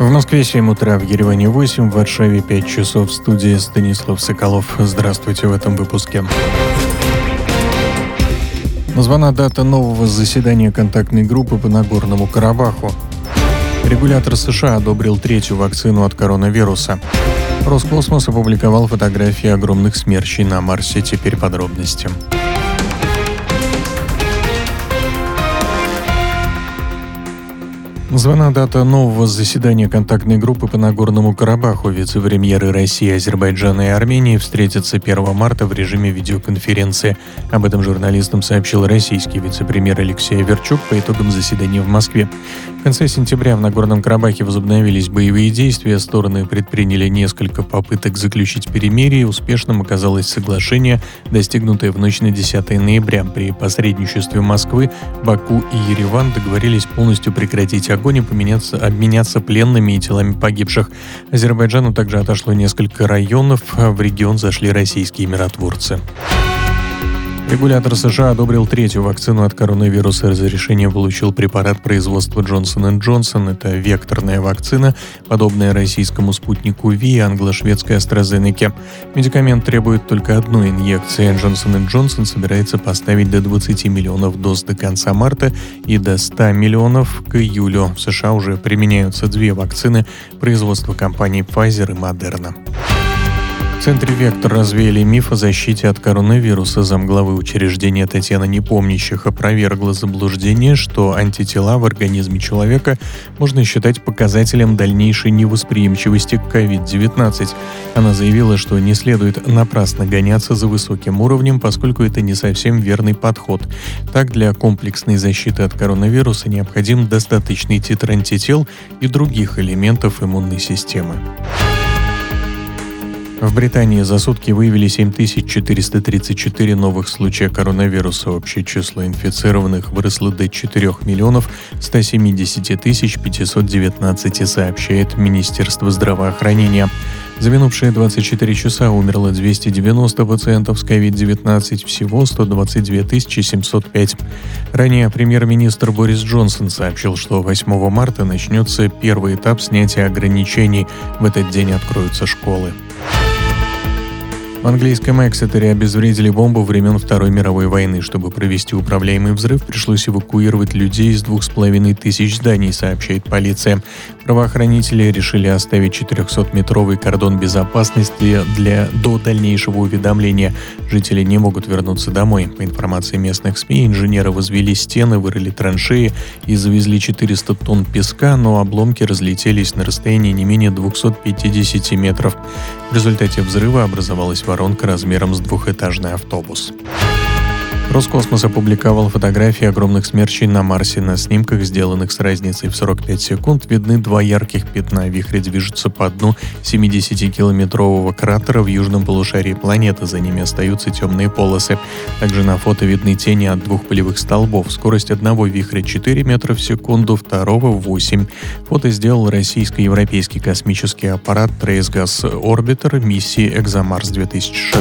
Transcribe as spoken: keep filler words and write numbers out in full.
В Москве семь утра, в Ереване восемь, в Варшаве пять часов. В студии Станислав Соколов. Здравствуйте в этом выпуске. Названа дата нового заседания контактной группы по Нагорному Карабаху. Регулятор США одобрил третью вакцину от коронавируса. Роскосмос опубликовал фотографии огромных смерчей на Марсе. Теперь подробности. Названа дата нового заседания контактной группы по Нагорному Карабаху. Вице-премьеры России, Азербайджана и Армении встретятся первого марта в режиме видеоконференции. Об этом журналистам сообщил российский вице-премьер Алексей Аверчук по итогам заседания в Москве. В конце сентября в Нагорном Карабахе возобновились боевые действия. Стороны предприняли несколько попыток заключить перемирие. Успешным оказалось соглашение, достигнутое в ночь на десятое ноября. При посредничестве Москвы, Баку и Ереван договорились полностью прекратить огонь и поменяться, обменяться пленными и телами погибших. Азербайджану также отошло несколько районов. В регион зашли российские миротворцы. Регулятор США одобрил третью вакцину от коронавируса. Разрешение получил препарат производства Джонсон энд Джонсон. Это векторная вакцина, подобная российскому спутнику Ви и англо-шведской AstraZeneca. Медикамент требует только одной инъекции. Джонсон энд Джонсон собирается поставить до двадцати миллионов доз до конца марта и до ста миллионов к июлю. В США уже применяются две вакцины производства компаний Pfizer и Moderna. В центре «Вектор» развеяли миф о защите от коронавируса. Замглавы учреждения Татьяна Непомнящих опровергла заблуждение, что антитела в организме человека можно считать показателем дальнейшей невосприимчивости к ковид девятнадцать. Она заявила, что не следует напрасно гоняться за высоким уровнем, поскольку это не совсем верный подход. Так, для комплексной защиты от коронавируса необходим достаточный титр антител и других элементов иммунной системы. В Британии за сутки выявили семь тысяч четыреста тридцать четыре новых случая коронавируса. Общее число инфицированных выросло до четырёх миллионов ста семидесяти тысяч пятисот девятнадцати, сообщает Министерство здравоохранения. За минувшие двадцать четыре часа умерло двести девяносто пациентов с ковид девятнадцать, всего сто двадцать две тысячи семьсот пять. Ранее премьер-министр Борис Джонсон сообщил, что восьмого марта начнется первый этап снятия ограничений. В этот день откроются школы. В английском Эксетере обезвредили бомбу времен Второй мировой войны. Чтобы провести управляемый взрыв, пришлось эвакуировать людей из двух с половиной тысяч зданий, сообщает полиция. Правоохранители решили оставить четырехсотметровый кордон безопасности для, до дальнейшего уведомления. Жители не могут вернуться домой. По информации местных СМИ, инженеры возвели стены, вырыли траншеи и завезли четыреста тонн песка, но обломки разлетелись на расстоянии не менее двухсот пятидесяти метров. В результате взрыва образовалась воронка размером с двухэтажный автобус. Роскосмос опубликовал фотографии огромных смерчей на Марсе. На снимках, сделанных с разницей в сорок пять секунд, видны два ярких пятна. Вихри движутся по дну семидесятикилометрового кратера в южном полушарии планеты. За ними остаются темные полосы. Также на фото видны тени от двух полевых столбов. Скорость одного вихря четыре метра в секунду, второго восемь. Фото сделал российско-европейский космический аппарат Trace Gas Orbiter миссии ExoMars две тысячи